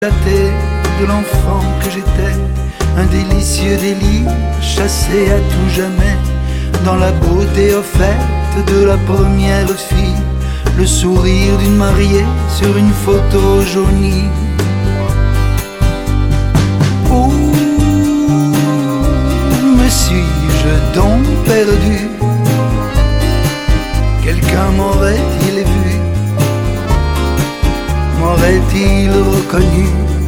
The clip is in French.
Daté de l'enfant que j'étais, un délicieux délit chassé à tout jamais dans la beauté offerte de la première fille, le sourire d'une mariée sur une photo jaunie. Où me suis-je donc perdu? Quelqu'un m'aurait-il vu? M'aurait-il reconnu?